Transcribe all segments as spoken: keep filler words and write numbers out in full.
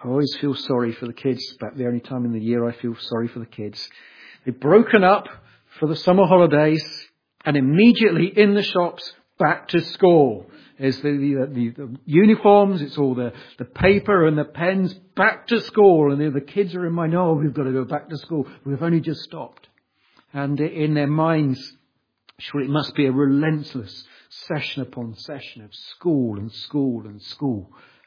I always feel sorry for the kids. About the only time in the year I feel sorry for the kids. They've broken up for the summer holidays and immediately in the shops back to school. There's the, the, the, the uniforms, it's all the, the paper and the pens, back to school. And the, the kids are in mind, oh, we've got to go back to school. We've only just stopped. And in their minds, sure, it must be a relentless session upon session of school and school and school.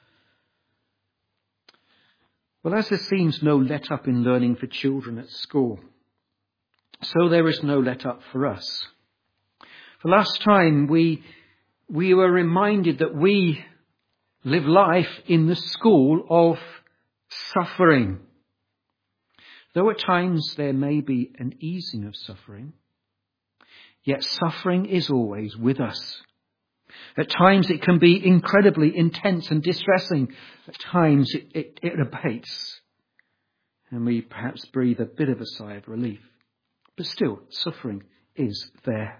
Well, as there seems no let up in learning for children at school, so there is no let up for us. For last time we we were reminded that we live life in the school of suffering. Though at times there may be an easing of suffering, yet suffering is always with us. At times it can be incredibly intense and distressing. At times it, it, it abates. And we perhaps breathe a bit of a sigh of relief. But still, suffering is there.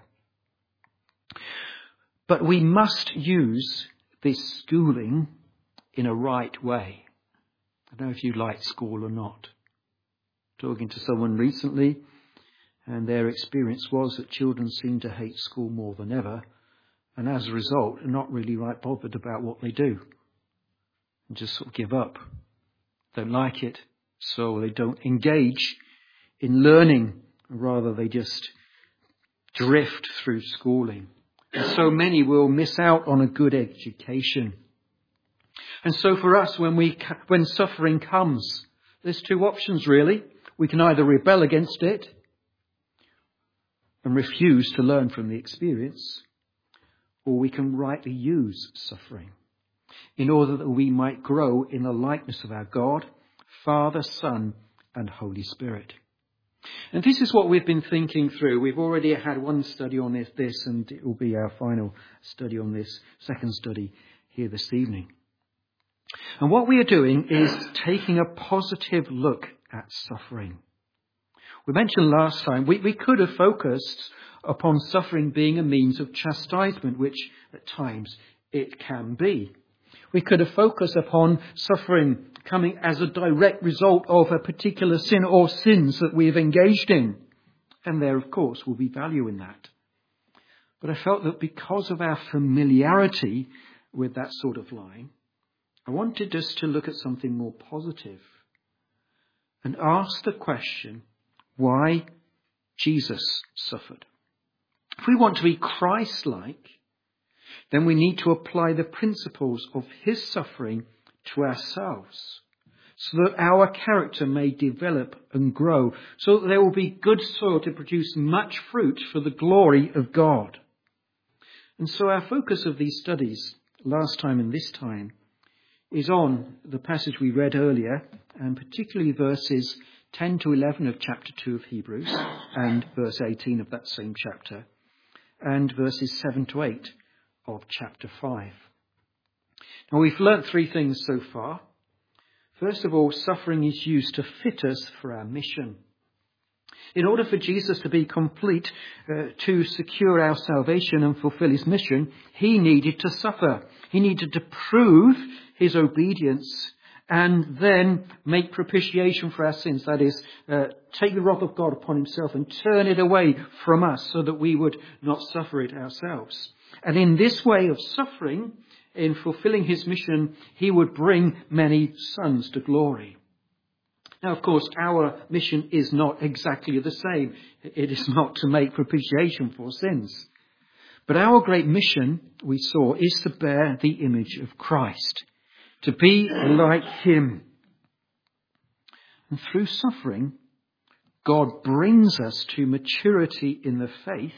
But we must use this schooling in a right way. I don't know if you like school or not. Talking to someone recently, and their experience was that children seem to hate school more than ever. And as a result, are not really right bothered about what they do. And just sort of give up. Don't like it. So they don't engage in learning. Rather, they just drift through schooling. And so many will miss out on a good education. And so for us, when we when suffering comes, there's two options really. We can either rebel against it and refuse to learn from the experience, or we can rightly use suffering in order that we might grow in the likeness of our God, Father, Son, and Holy Spirit. And this is what we've been thinking through. We've already had one study on this, this and it will be our final study on this, second study here this evening. And what we are doing is taking a positive look at suffering. We mentioned last time we, we could have focused upon suffering being a means of chastisement, which at times it can be. We could have focused upon suffering coming as a direct result of a particular sin or sins that we have engaged in. And there, of course, will be value in that. But I felt that because of our familiarity with that sort of line, I wanted us to look at something more positive and ask the question, why Jesus suffered. If we want to be Christ-like, then we need to apply the principles of his suffering to ourselves, so that our character may develop and grow, so that there will be good soil to produce much fruit for the glory of God. And so our focus of these studies, last time and this time, is on the passage we read earlier, and particularly verses ten to eleven of chapter two of Hebrews, and verse eighteen of that same chapter, and verses seven to eight of chapter five. Now, we've learnt three things so far. First of all, suffering is used to fit us for our mission. In order for Jesus to be complete, uh, to secure our salvation and fulfill his mission, he needed to suffer. He needed to prove his obedience and then make propitiation for our sins. That is, uh, take the wrath of God upon himself and turn it away from us so that we would not suffer it ourselves. And in this way of suffering, in fulfilling his mission, he would bring many sons to glory. Now, of course, our mission is not exactly the same. It is not to make propitiation for sins. But our great mission, we saw, is to bear the image of Christ, to be like him. And through suffering, God brings us to maturity in the faith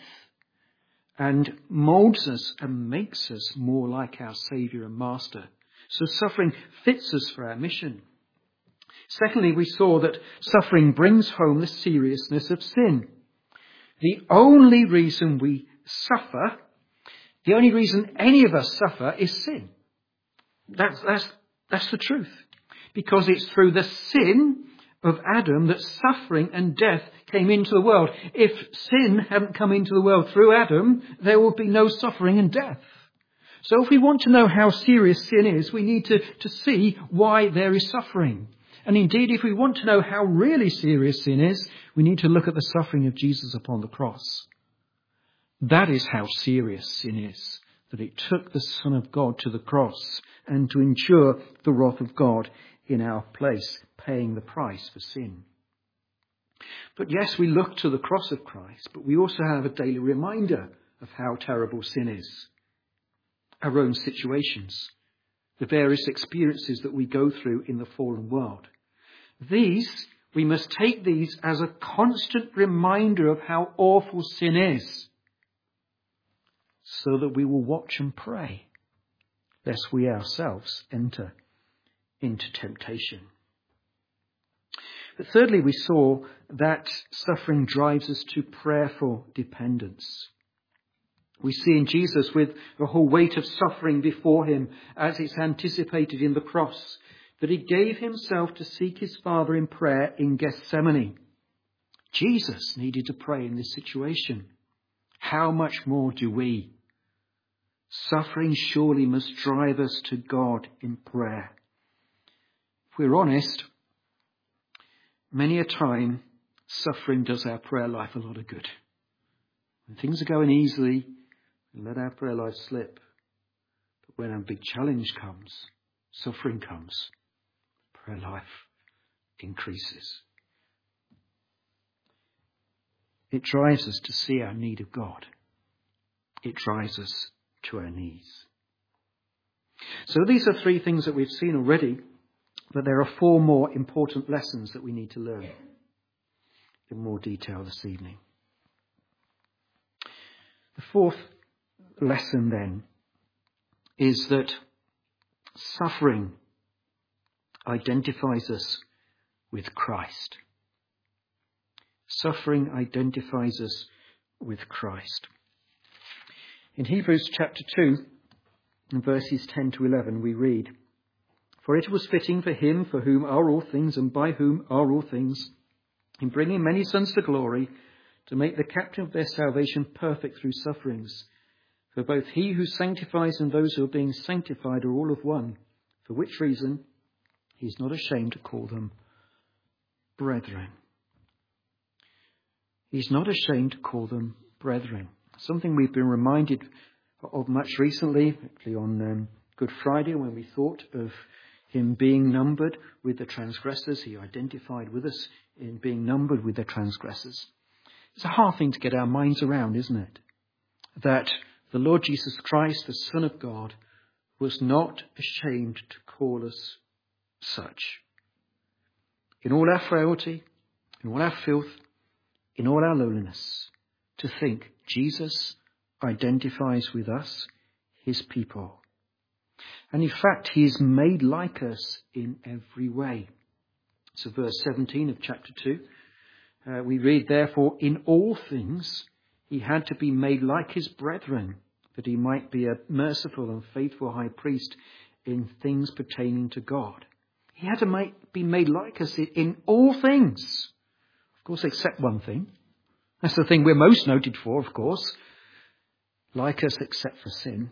and molds us and makes us more like our Saviour and Master. So suffering fits us for our mission. Secondly, we saw that suffering brings home the seriousness of sin. The only reason we suffer, the only reason any of us suffer is sin. That's, that's, that's the truth. Because it's through the sin of Adam that suffering and death came into the world. If sin hadn't come into the world through Adam, there would be no suffering and death. So if we want to know how serious sin is, we need to, to see why there is suffering. And indeed, if we want to know how really serious sin is, we need to look at the suffering of Jesus upon the cross. That is how serious sin is, that it took the Son of God to the cross and to endure the wrath of God in our place, paying the price for sin. But yes, we look to the cross of Christ, but we also have a daily reminder of how terrible sin is. Our own situations, the various experiences that we go through in the fallen world. These, we must take these as a constant reminder of how awful sin is, so that we will watch and pray, lest we ourselves enter into temptation. But thirdly, we saw that suffering drives us to prayerful dependence. We see in Jesus, with the whole weight of suffering before him, as it's anticipated in the cross, that he gave himself to seek his Father in prayer in Gethsemane. Jesus needed to pray in this situation. How much more do we? Suffering surely must drive us to God in prayer. If we're honest, many a time suffering does our prayer life a lot of good. When things are going easily, we let our prayer life slip. But when a big challenge comes, suffering comes, prayer life increases. It drives us to see our need of God. It drives us to our knees. So these are three things that we've seen already, but there are four more important lessons that we need to learn in more detail this evening. The fourth lesson then is that suffering identifies us with Christ. Suffering identifies us with Christ. In Hebrews chapter two, in verses ten to eleven, we read, "For it was fitting for him for whom are all things and by whom are all things, in bringing many sons to glory, to make the captain of their salvation perfect through sufferings. For both he who sanctifies and those who are being sanctified are all of one, for which reason he is not ashamed to call them brethren." He's not ashamed to call them brethren. Something we've been reminded of much recently, actually on um, Good Friday, when we thought of him being numbered with the transgressors. He identified with us in being numbered with the transgressors. It's a hard thing to get our minds around, isn't it? That the Lord Jesus Christ, the Son of God, was not ashamed to call us such. In all our frailty, in all our filth, in all our lowliness, to think Jesus identifies with us, his people. And in fact, he is made like us in every way. So verse seventeen of chapter two, uh, we read, "Therefore, in all things, he had to be made like his brethren, that he might be a merciful and faithful high priest in things pertaining to God." He had to make, be made like us in all things. Of course, except one thing. That's the thing we're most noted for, of course. Like us except for sin.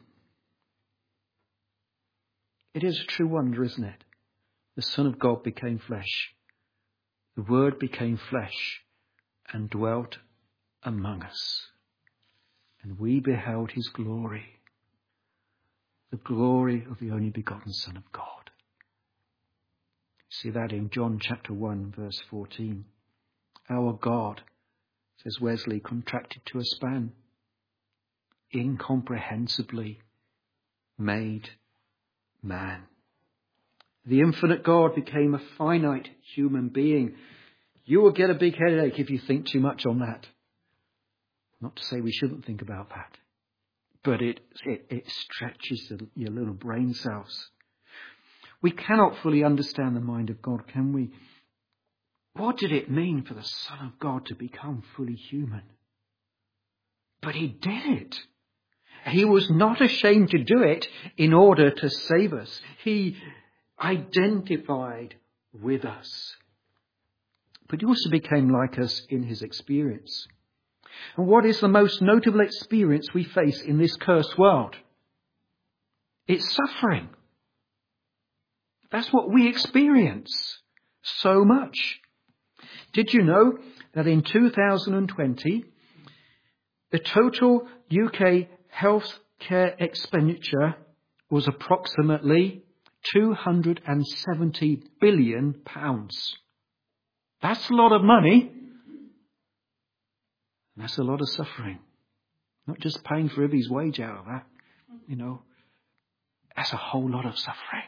It is a true wonder, isn't it? The Son of God became flesh. The Word became flesh and dwelt among us. And we beheld his glory. The glory of the only begotten Son of God. See that in John chapter one, verse fourteen. Our God, says Wesley, contracted to a span, incomprehensibly made man. The infinite God became a finite human being. You will get a big headache if you think too much on that. Not to say we shouldn't think about that, but it, it, it stretches the, your little brain cells. We cannot fully understand the mind of God, can we? What did it mean for the Son of God to become fully human? But he did it. He was not ashamed to do it in order to save us. He identified with us. But he also became like us in his experience. And what is the most notable experience we face in this cursed world? It's suffering. That's what we experience so much. Did you know that in two thousand twenty, the total U K health care expenditure was approximately two hundred seventy billion pounds. That's a lot of money. That's a lot of suffering. Not just paying for everybody's wage out of that. You know, that's a whole lot of suffering.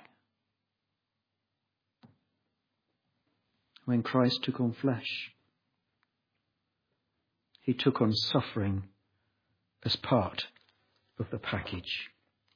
When Christ took on flesh, he took on suffering as part of the package.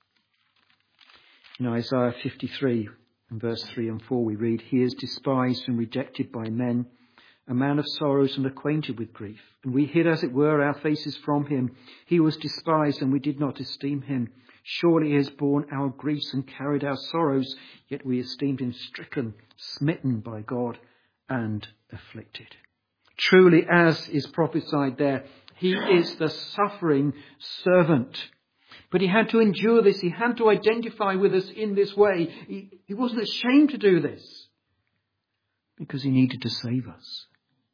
In Isaiah fifty-three, in verse three and four, we read, "He is despised and rejected by men, a man of sorrows and acquainted with grief. And we hid, as it were, our faces from him. He was despised, and we did not esteem him. Surely he has borne our griefs and carried our sorrows, yet we esteemed him stricken, smitten by God, and afflicted." Truly, as is prophesied there, he is the suffering servant. But he had to endure this. He had to identify with us in this way. He, he wasn't ashamed to do this because he needed to save us.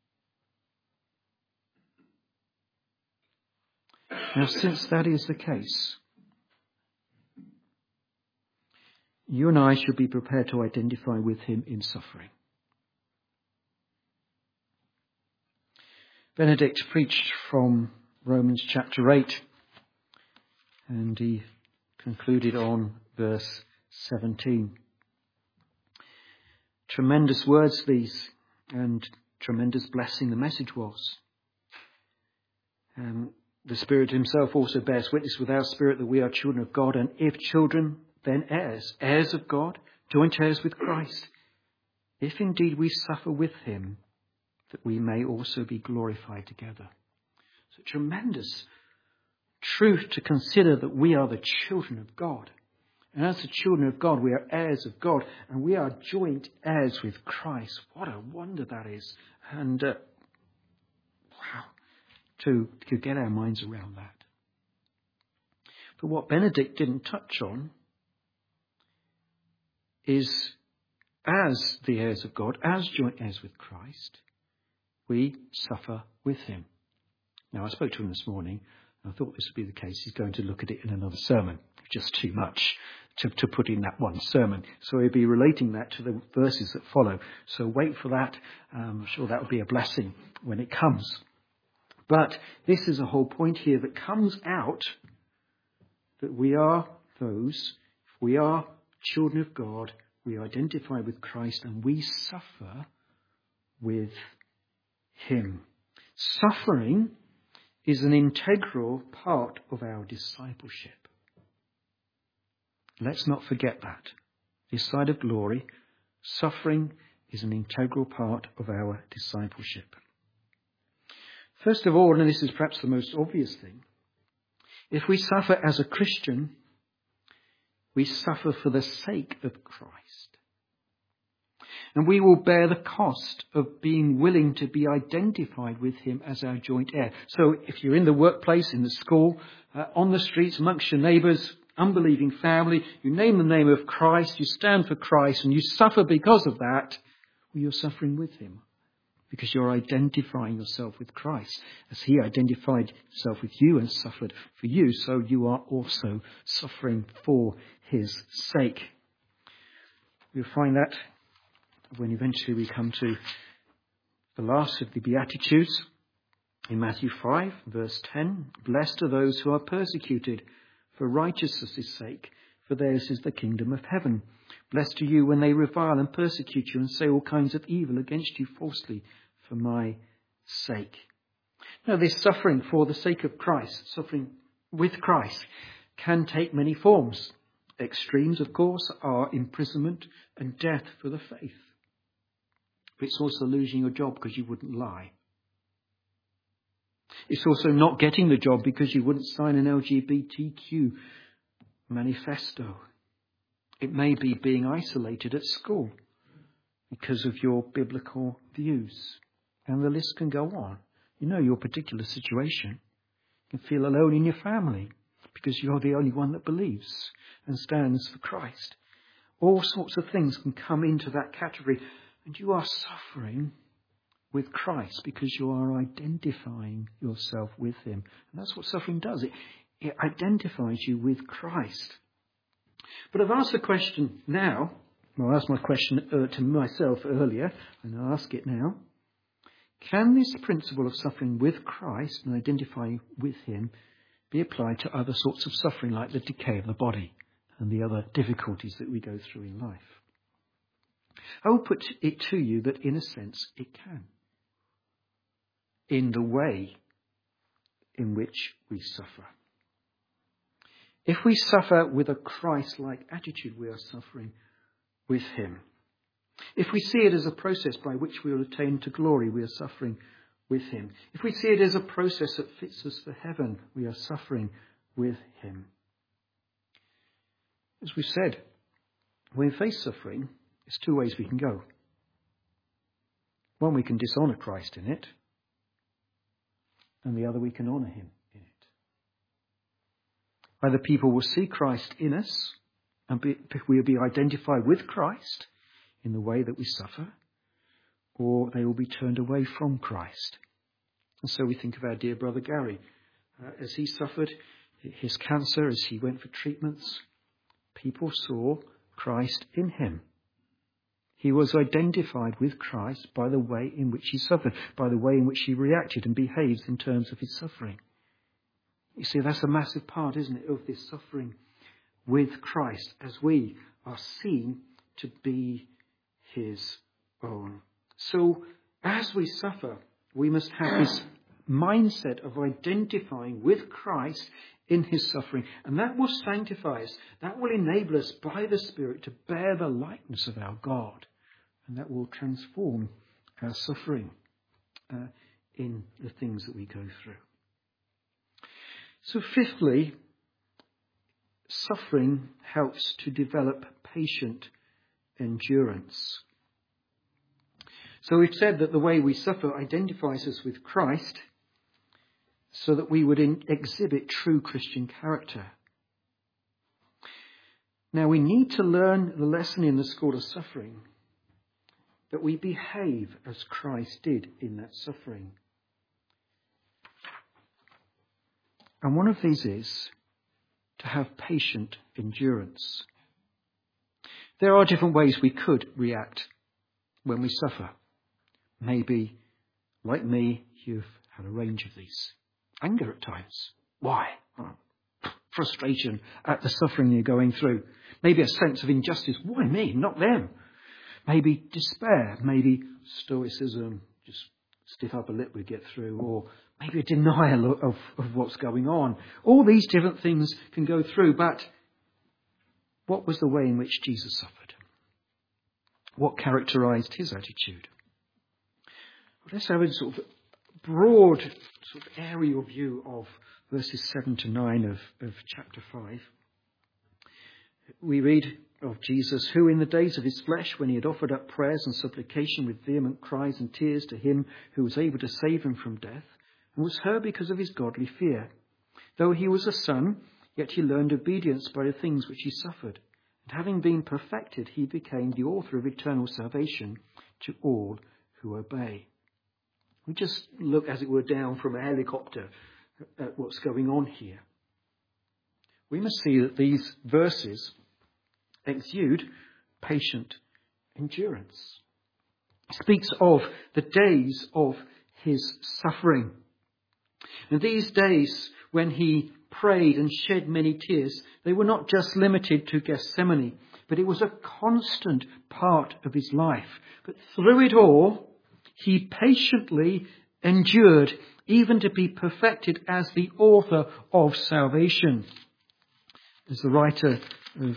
Now, since that is the case, you and I should be prepared to identify with him in suffering. Benedict preached from Romans chapter eight, and he concluded on verse seventeen. Tremendous words these, and tremendous blessing the message was. Um, the Spirit himself also bears witness with our spirit that we are children of God, and if children, then heirs, heirs of God, joint heirs with Christ, if indeed we suffer with him, that we may also be glorified together. So tremendous truth to consider that we are the children of God. And as the children of God, we are heirs of God, and we are joint heirs with Christ. What a wonder that is. And uh, wow, to, to get our minds around that. But what Benedict didn't touch on is, as the heirs of God, as joint heirs with Christ, we suffer with him. Now, I spoke to him this morning. I thought this would be the case. He's going to look at it in another sermon. Just too much to, to put in that one sermon. So he'll be relating that to the verses that follow. So wait for that. Um, I'm sure that will be a blessing when it comes. But this is a whole point here that comes out that we are those, if we are children of God, we identify with Christ and we suffer with him. Suffering is an integral part of our discipleship. Let's not forget that. This side of glory, suffering is an integral part of our discipleship. First of all, and this is perhaps the most obvious thing, if we suffer as a Christian, we suffer for the sake of Christ. And we will bear the cost of being willing to be identified with him as our joint heir. So if you're in the workplace, in the school, uh, on the streets, amongst your neighbours, unbelieving family, you name the name of Christ, you stand for Christ, and you suffer because of that, well, you're suffering with him. Because you're identifying yourself with Christ. As he identified himself with you and suffered for you, so you are also suffering for his sake. We'll find that when eventually we come to the last of the Beatitudes in Matthew five, verse ten. Blessed are those who are persecuted for righteousness' sake, for theirs is the kingdom of heaven. Blessed are you when they revile and persecute you and say all kinds of evil against you falsely for my sake. Now, this suffering for the sake of Christ, suffering with Christ, can take many forms. Extremes, of course, are imprisonment and death for the faith. But it's also losing your job because you wouldn't lie. It's also not getting the job because you wouldn't sign an L G B T Q manifesto. It may be being isolated at school because of your biblical views. And the list can go on. You know your particular situation. You can feel alone in your family. because you're the only one that believes and stands for Christ. All sorts of things can come into that category. And you are suffering with Christ because you are identifying yourself with him. And that's what suffering does. It, it identifies you with Christ. But I've asked the question now. Well, I asked my question uh, to myself earlier, and I'll ask it now. Can this principle of suffering with Christ and identifying with him be applied to other sorts of suffering, like the decay of the body and the other difficulties that we go through in life? I will put it to you that in a sense it can. In the way in which we suffer. If we suffer with a Christ-like attitude, we are suffering with him. If we see it as a process by which we will attain to glory, we are suffering with him. If we see it as a process that fits us for heaven, we are suffering with him. As we said, when we face suffering, there's two ways we can go. One, we can dishonour Christ in it, and the other, we can honour him in it. Either people will see Christ in us, and be, we'll be identified with Christ in the way that we suffer, or they will be turned away from Christ. And so we think of our dear brother Gary. Uh, as he suffered his cancer, as he went for treatments, people saw Christ in him. He was identified with Christ by the way in which he suffered, by the way in which he reacted and behaved in terms of his suffering. You see, that's a massive part, isn't it, of this suffering with Christ, as we are seen to be his own. So, as we suffer, we must have this mindset of identifying with Christ in his suffering. And that will sanctify us. That will enable us by the Spirit to bear the likeness of our God. And that will transform our suffering uh, in the things that we go through. So fifthly, suffering helps to develop patient endurance. So we've said that the way we suffer identifies us with Christ so that we would in- exhibit true Christian character. Now we need to learn the lesson in the school of suffering, that we behave as Christ did in that suffering. And one of these is to have patient endurance. There are different ways we could react when we suffer. Maybe, like me, you've had a range of these. Anger at times. Why? Oh, frustration at the suffering you're going through. Maybe a sense of injustice. Why me? Not them. Maybe despair. Maybe stoicism. Just stiff upper lip we get through. Or maybe a denial of, of what's going on. All these different things can go through. But what was the way in which Jesus suffered? What characterized his attitude? Well, let's have a sort of broad sort of aerial view of verses seven to nine of, of chapter five. We read of Jesus, who in the days of his flesh, when he had offered up prayers and supplication with vehement cries and tears to him who was able to save him from death, and was heard because of his godly fear. Though he was a son, yet he learned obedience by the things which he suffered. And having been perfected, he became the author of eternal salvation to all who obey. We just look, as it were, down from a helicopter at what's going on here. We must see that these verses exude patient endurance. It speaks of the days of his suffering. And these days when he prayed and shed many tears, they were not just limited to Gethsemane, but it was a constant part of his life. But through it all, he patiently endured, even to be perfected as the author of salvation. As the writer of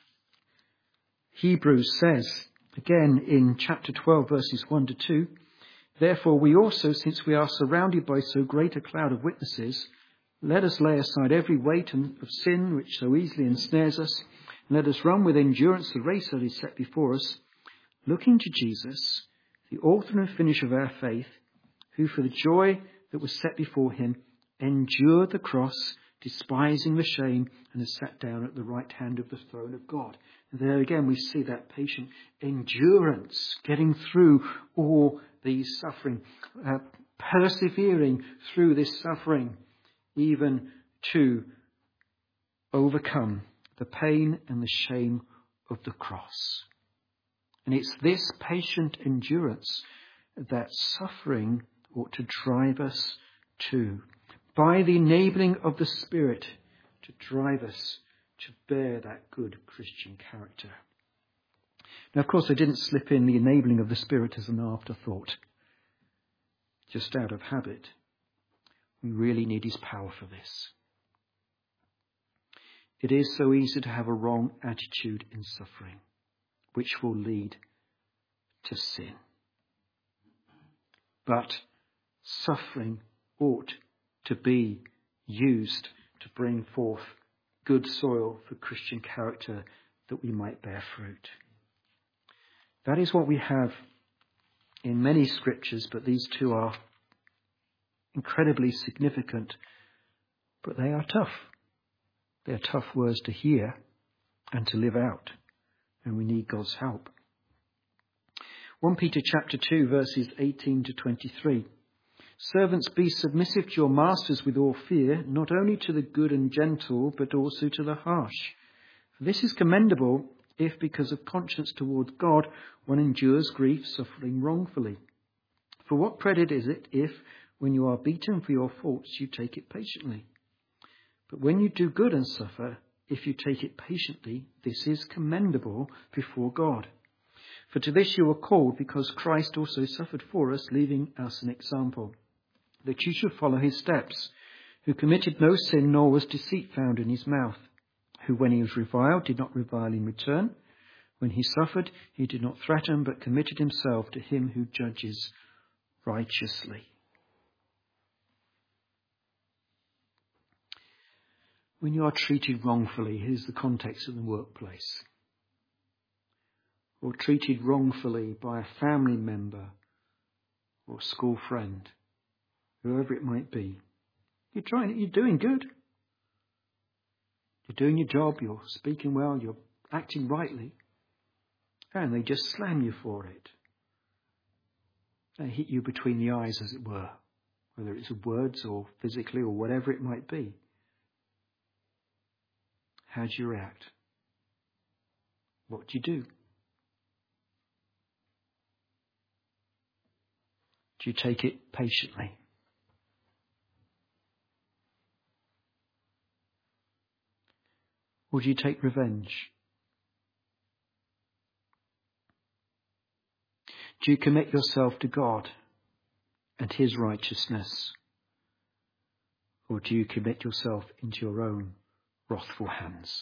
Hebrews says, again in chapter twelve, verses one to two, therefore we also, since we are surrounded by so great a cloud of witnesses, let us lay aside every weight of sin which so easily ensnares us, and let us run with endurance the race that is set before us, looking to Jesus, the author and finisher of our faith, who for the joy that was set before him endured the cross, despising the shame, and has sat down at the right hand of the throne of God. And there again we see that patient endurance, getting through all these suffering, uh, persevering through this suffering, even to overcome the pain and the shame of the cross. And it's this patient endurance that suffering ought to drive us to, by the enabling of the Spirit, to drive us to bear that good Christian character. Now, of course, I didn't slip in the enabling of the Spirit as an afterthought, just out of habit. We really need his power for this. It is so easy to have a wrong attitude in suffering, which will lead to sin. But suffering ought to be used to bring forth good soil for Christian character, that we might bear fruit. That is what we have in many scriptures, but these two are incredibly significant. But they are tough. They are tough words to hear and to live out, and we need God's help. First Peter chapter two, verses eighteen to twenty-three. Servants, be submissive to your masters with all fear, not only to the good and gentle, but also to the harsh. For this is commendable, if because of conscience towards God one endures grief, suffering wrongfully. For what credit is it if, when you are beaten for your faults, you take it patiently? But when you do good and suffer, if you take it patiently, this is commendable before God. For to this you were called, because Christ also suffered for us, leaving us an example, that you should follow his steps, who committed no sin, nor was deceit found in his mouth, who when he was reviled did not revile in return. When he suffered, he did not threaten, but committed himself to him who judges righteously. When you are treated wrongfully, here's the context of the workplace, or treated wrongfully by a family member or school friend, whoever it might be, you're trying, you're doing good. You're doing your job, you're speaking well, you're acting rightly, and they just slam you for it. They hit you between the eyes, as it were, whether it's words or physically or whatever it might be. How do you react? What do you do? Do you take it patiently? Or do you take revenge? Do you commit yourself to God and his righteousness? Or do you commit yourself into your own wrathful hands?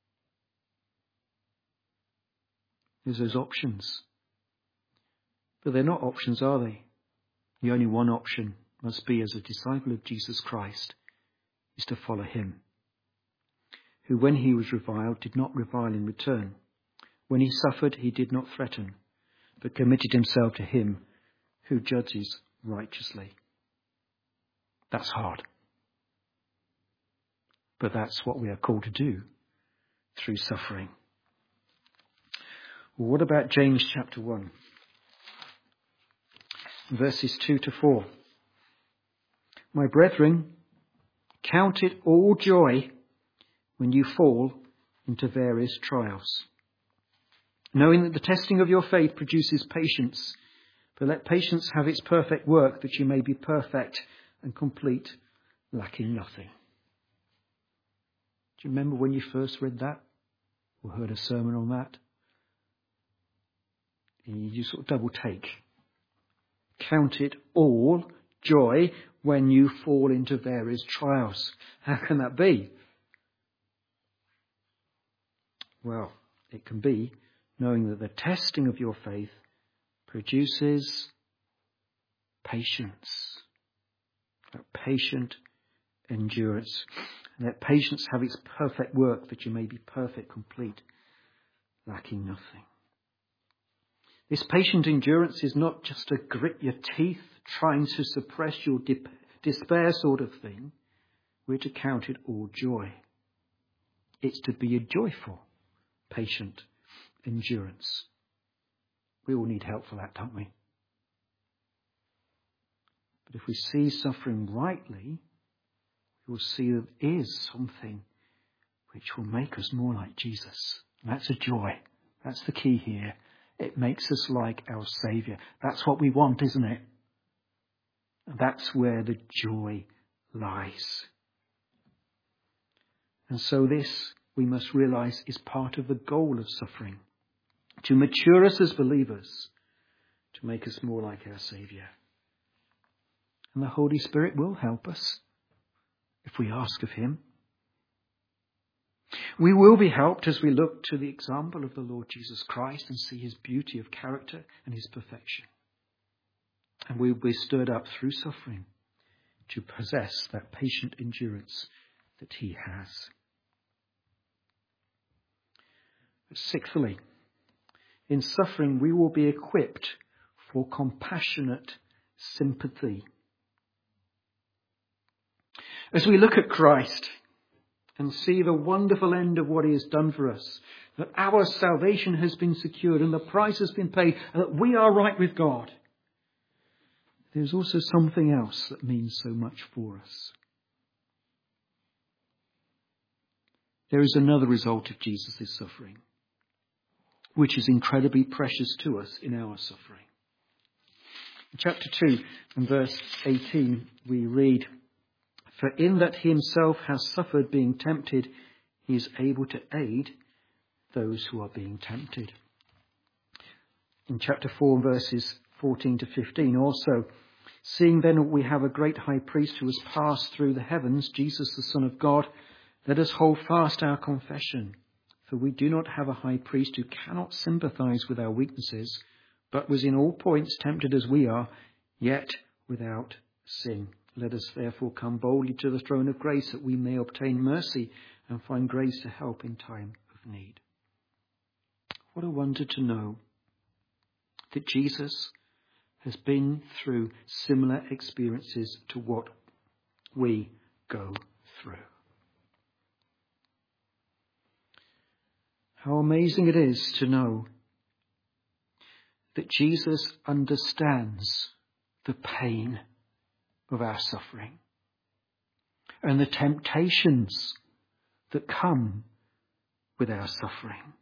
There's those options. But they're not options, are they? The only one option must be, as a disciple of Jesus Christ, is to follow him, who when he was reviled did not revile in return. When he suffered, he did not threaten, but committed himself to him who judges righteously. That's hard. But that's what we are called to do through suffering. Well, what about James chapter one? Verses two to four. My brethren, count it all joy when you fall into various trials, knowing that the testing of your faith produces patience. But let patience have its perfect work, that you may be perfect and complete, lacking nothing. Do you remember when you first read that or heard a sermon on that? And you sort of double take. Count it all joy when you fall into various trials. How can that be? Well, it can be knowing that the testing of your faith produces patience. That patient endurance. And let patience have its perfect work, that you may be perfect, complete, lacking nothing. This patient endurance is not just a grit your teeth, trying to suppress your dip- despair sort of thing, we're to count it all joy. It's to be a joyful, patient endurance. We all need help for that, don't we? But if we see suffering rightly, we will see that it is something which will make us more like Jesus. And that's a joy. That's the key here. It makes us like our Saviour. That's what we want, isn't it? And that's where the joy lies. And so this, we must realise, is part of the goal of suffering. To mature us as believers, to make us more like our Saviour. And the Holy Spirit will help us if we ask of him. We will be helped as we look to the example of the Lord Jesus Christ and see his beauty of character and his perfection. And we will be stirred up through suffering to possess that patient endurance that he has. Sixthly, in suffering we will be equipped for compassionate sympathy. As we look at Christ and see the wonderful end of what he has done for us, that our salvation has been secured and the price has been paid and that we are right with God, there's also something else that means so much for us. There is another result of Jesus' suffering, which is incredibly precious to us in our suffering. In chapter two and verse eighteen, we read, "For in that he himself has suffered being tempted, he is able to aid those who are being tempted." In chapter four, verses fourteen to fifteen also, "Seeing then we have a great high priest who has passed through the heavens, Jesus the Son of God, let us hold fast our confession. For we do not have a high priest who cannot sympathize with our weaknesses, but was in all points tempted as we are, yet without sin. Let us therefore come boldly to the throne of grace that we may obtain mercy and find grace to help in time of need." What a wonder to know that Jesus has been through similar experiences to what we go through. How amazing it is to know that Jesus understands the pain of our suffering and the temptations that come with our suffering.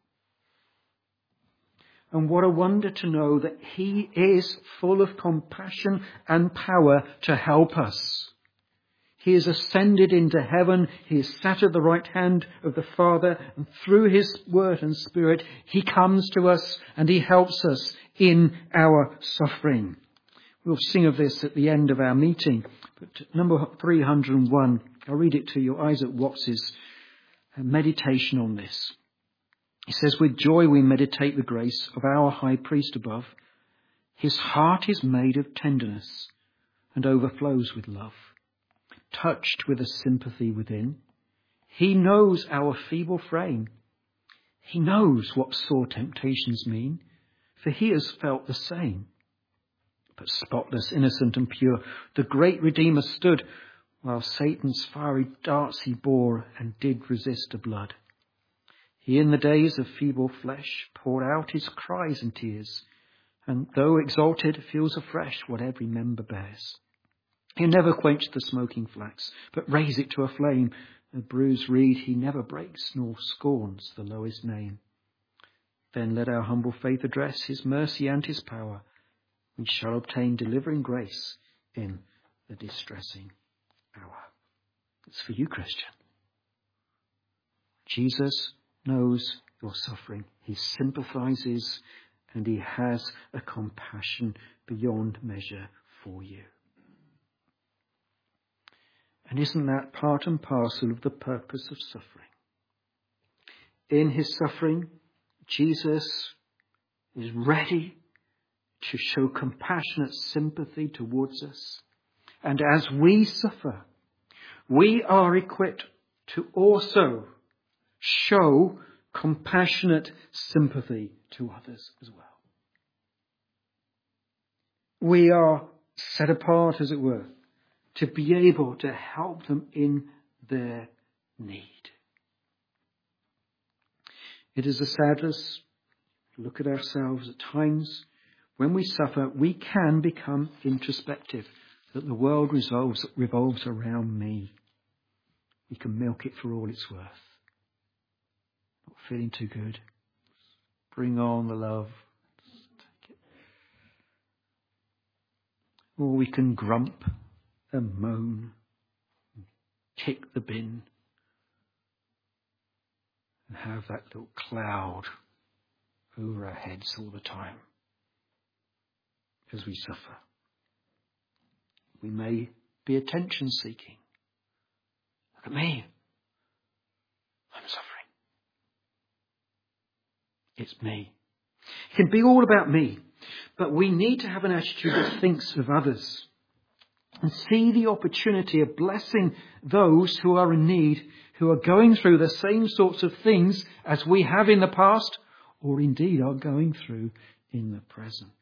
And what a wonder to know that he is full of compassion and power to help us. He is ascended into heaven. He is sat at the right hand of the Father. And through his word and spirit, he comes to us and he helps us in our suffering. We'll sing of this at the end of our meeting. But number three hundred and one, I'll read it to you, Isaac Watts's meditation on this. He says, "With joy we meditate the grace of our high priest above. His heart is made of tenderness and overflows with love. Touched with a sympathy within, he knows our feeble frame. He knows what sore temptations mean, for he has felt the same. But spotless, innocent and pure, the great Redeemer stood, while Satan's fiery darts he bore and did resist the blood. He in the days of feeble flesh poured out his cries and tears, and though exalted, feels afresh what every member bears. He never quenched the smoking flax, but raised it to a flame. A bruised reed he never breaks, nor scorns the lowest name. Then let our humble faith address his mercy and his power. We shall obtain delivering grace in the distressing hour." It's for you, Christian. Jesus knows your suffering. He sympathizes and he has a compassion beyond measure for you. And isn't that part and parcel of the purpose of suffering? In his suffering, Jesus is ready to show compassionate sympathy towards us. And as we suffer, we are equipped to also show compassionate sympathy to others as well. We are set apart, as it were, to be able to help them in their need. It is a sadness. Look at ourselves at times. When we suffer, we can become introspective, that the world revolves, revolves around me. We can milk it for all it's worth. Not feeling too good. Bring on the love. Take it. Or we can grump and moan, and kick the bin, and have that little cloud over our heads all the time as we suffer. We may be attention seeking. Look at me. I'm suffering. It's me. It can be all about me, but we need to have an attitude that thinks of others and see the opportunity of blessing those who are in need, who are going through the same sorts of things as we have in the past, or indeed are going through in the present.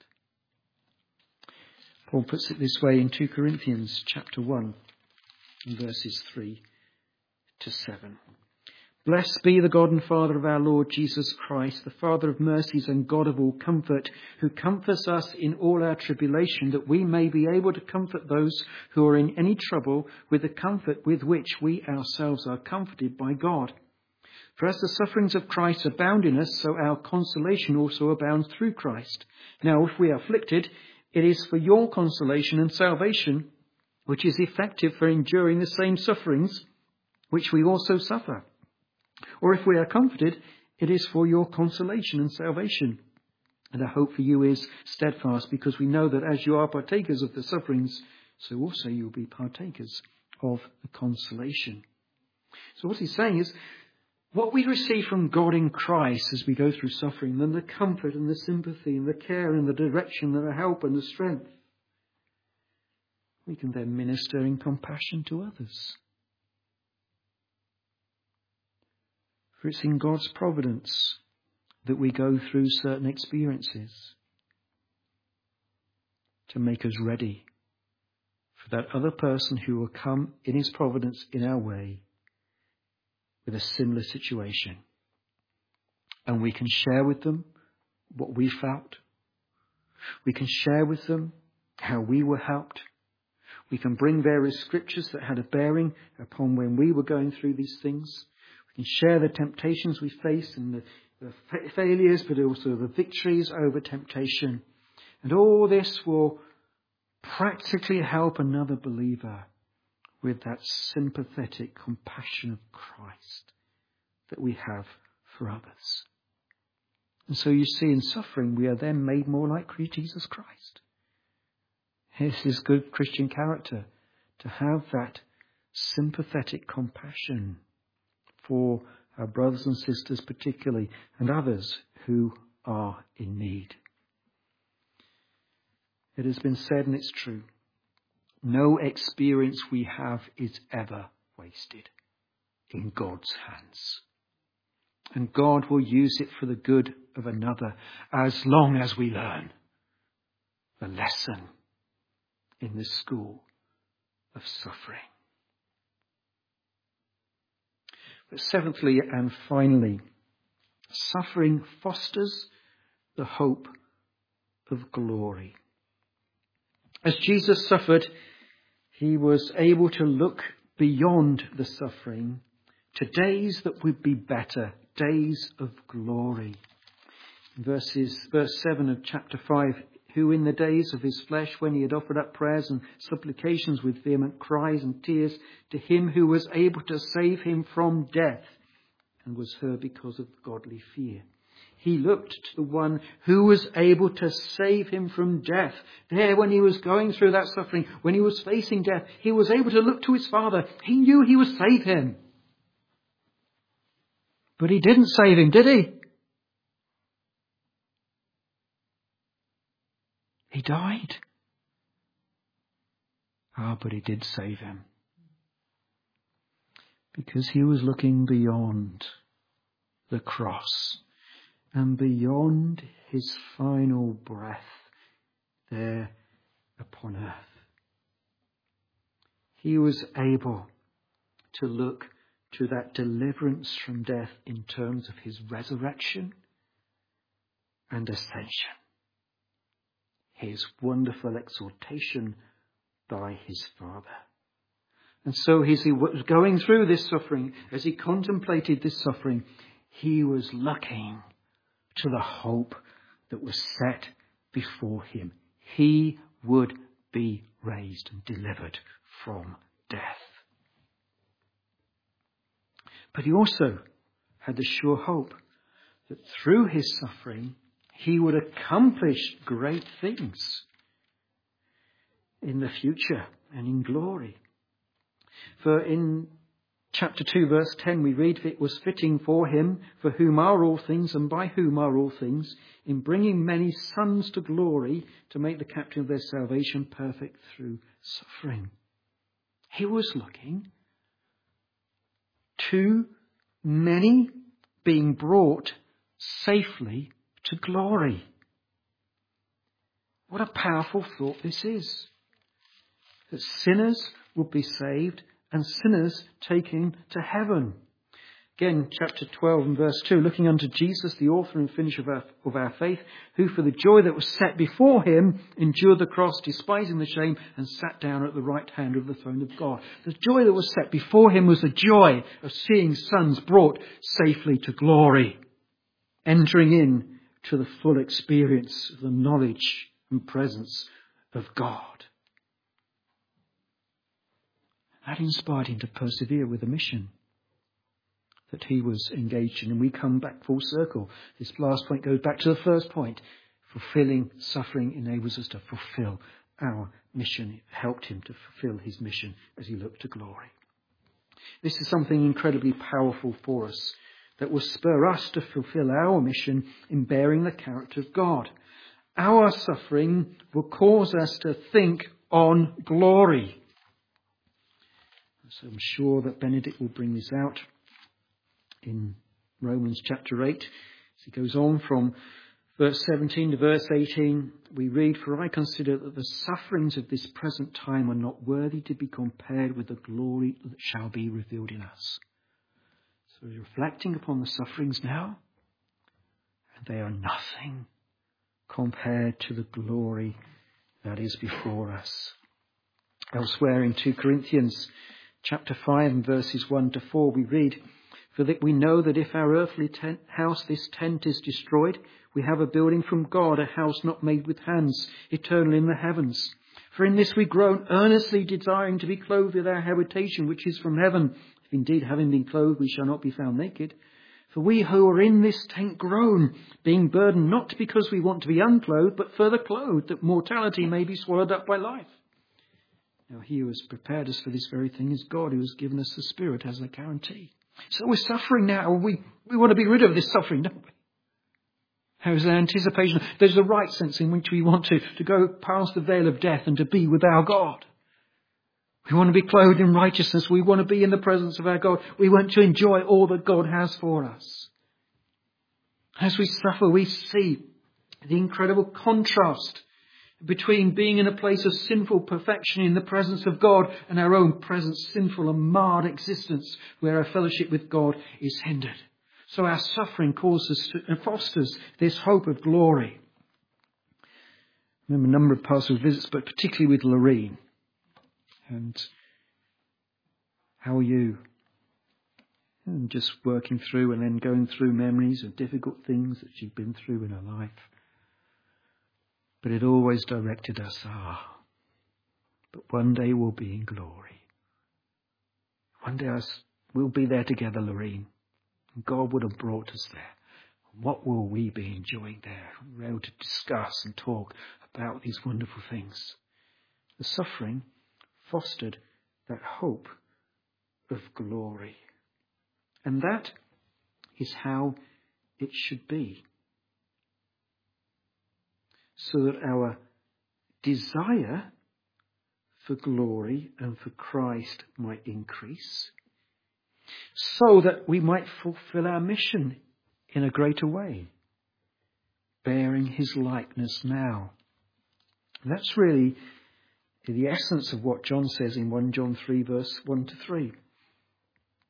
Paul puts it this way in Second Corinthians chapter one, verses three to seven. Blessed be the God and Father of our Lord Jesus Christ, the Father of mercies and God of all comfort, who comforts us in all our tribulation, that we may be able to comfort those who are in any trouble with the comfort with which we ourselves are comforted by God. For as the sufferings of Christ abound in us, so our consolation also abounds through Christ. Now, if we are afflicted, it is for your consolation and salvation, which is effective for enduring the same sufferings which we also suffer. Or if we are comforted, it is for your consolation and salvation. And our hope for you is steadfast, because we know that as you are partakers of the sufferings, so also you will be partakers of the consolation. So what he's saying is, what we receive from God in Christ as we go through suffering, then the comfort and the sympathy and the care and the direction and the help and the strength, we can then minister in compassion to others. For it's in God's providence that we go through certain experiences to make us ready for that other person who will come in his providence in our way with a similar situation. And we can share with them what we felt. We can share with them how we were helped. We can bring various scriptures that had a bearing upon when we were going through these things. We can share the temptations we face and the, the fa- failures, but also the victories over temptation. And all this will practically help another believer with that sympathetic compassion of Christ that we have for others. And so you see, in suffering, we are then made more like Jesus Christ. This is good Christian character, to have that sympathetic compassion for our brothers and sisters particularly, and others who are in need. It has been said, and it's true, no experience we have is ever wasted in God's hands. And God will use it for the good of another as long as we learn the lesson in the school of suffering. But seventhly and finally, suffering fosters the hope of glory. As Jesus suffered, he was able to look beyond the suffering to days that would be better, days of glory. Verses, verse seven of chapter five, who in the days of his flesh, when he had offered up prayers and supplications with vehement cries and tears to him who was able to save him from death, and was heard because of godly fear. He looked to the one who was able to save him from death. There, when he was going through that suffering, when he was facing death, he was able to look to his Father. He knew he would save him. But he didn't save him, did he? He died. Ah, but he did save him. Because he was looking beyond the cross and beyond his final breath there upon earth. He was able to look to that deliverance from death in terms of his resurrection and ascension. His wonderful exaltation by his Father. And so as he was going through this suffering, as he contemplated this suffering, he was looking to the hope that was set before him. He would be raised and delivered from death. But he also had the sure hope that through his suffering, he would accomplish great things in the future and in glory. For in chapter two, verse ten, we read, "It was fitting for him, for whom are all things and by whom are all things, in bringing many sons to glory, to make the captain of their salvation perfect through suffering." He was looking to many being brought safely to glory. What a powerful thought this is. That sinners would be saved and sinners taken to heaven. Again, chapter twelve and verse two, "Looking unto Jesus, the author and finisher of our, of our faith, who for the joy that was set before him endured the cross, despising the shame, and sat down at the right hand of the throne of God." The joy that was set before him was the joy of seeing sons brought safely to glory, entering in to the full experience of the knowledge and presence of God. That inspired him to persevere with the mission that he was engaged in. And we come back full circle. This last point goes back to the first point. Fulfilling suffering enables us to fulfill our mission. It helped him to fulfill his mission as he looked to glory. This is something incredibly powerful for us that will spur us to fulfill our mission in bearing the character of God. Our suffering will cause us to think on glory. So I'm sure that Benedict will bring this out in Romans chapter eight. As he goes on from verse seventeen to verse eighteen, we read, "For I consider that the sufferings of this present time are not worthy to be compared with the glory that shall be revealed in us." So he's reflecting upon the sufferings now, and they are nothing compared to the glory that is before us. Elsewhere in two Corinthians chapter five and verses one to four, we read, "For that we know that if our earthly tent, house, this tent, is destroyed, we have a building from God, a house not made with hands, eternal in the heavens. For in this we groan, earnestly desiring to be clothed with our habitation, which is from heaven. If indeed, having been clothed, we shall not be found naked. For we who are in this tent groan, being burdened not because we want to be unclothed, but further clothed, that mortality may be swallowed up by life." Now he who has prepared us for this very thing is God, who has given us the Spirit as a guarantee. So we're suffering now. We, we want to be rid of this suffering, don't we? There's an anticipation. There's a right sense in which we want to, to go past the veil of death and to be with our God. We want to be clothed in righteousness. We want to be in the presence of our God. We want to enjoy all that God has for us. As we suffer, we see the incredible contrast between being in a place of sinful perfection in the presence of God and our own present sinful and marred existence where our fellowship with God is hindered. So our suffering causes to, and fosters this hope of glory. I remember a number of pastoral visits, but particularly with Lorraine. And how are you? And just working through and then going through memories of difficult things that she'd been through in her life. But it always directed us, ah, but one day we'll be in glory. One day us, we'll be there together, Lorraine. And God would have brought us there. What will we be enjoying there? We're able to discuss and talk about these wonderful things. The suffering fostered that hope of glory. And that is how it should be. So that our desire for glory and for Christ might increase, so that we might fulfill our mission in a greater way, bearing his likeness now. And that's really the essence of what John says in First John three, verse one to three.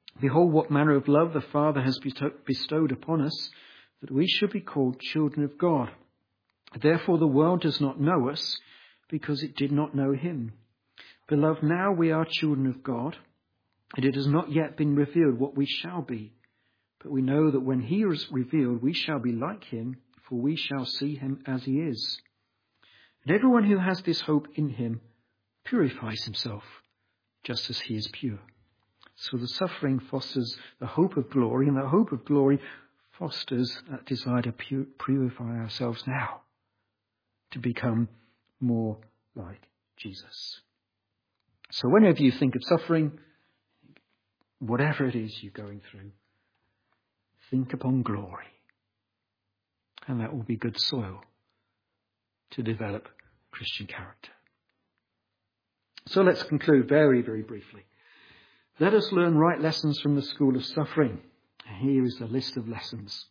Behold, what manner of love the Father has bestowed upon us, that we should be called children of God. Therefore the world does not know us, because it did not know him. Beloved, now we are children of God, and it has not yet been revealed what we shall be. But we know that when he is revealed, we shall be like him, for we shall see him as he is. And everyone who has this hope in him purifies himself, just as he is pure. So the suffering fosters the hope of glory, and the hope of glory fosters that desire to purify ourselves now, to become more like Jesus. So whenever you think of suffering, whatever it is you're going through, think upon glory. And that will be good soil to develop Christian character. So let's conclude very, very briefly. Let us learn right lessons from the school of suffering. Here is a list of lessons.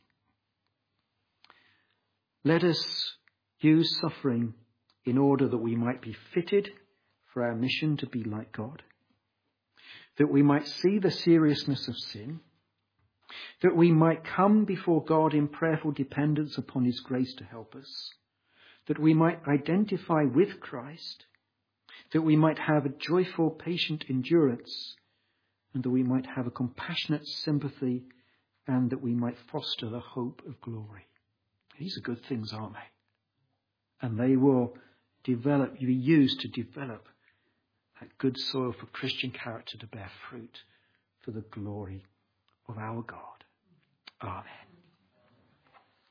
Let us use suffering in order that we might be fitted for our mission to be like God, that we might see the seriousness of sin, that we might come before God in prayerful dependence upon his grace to help us, that we might identify with Christ, that we might have a joyful, patient endurance, and that we might have a compassionate sympathy, and that we might foster the hope of glory. These are good things, aren't they? And they will develop, be used to develop that good soil for Christian character to bear fruit for the glory of our God. Amen.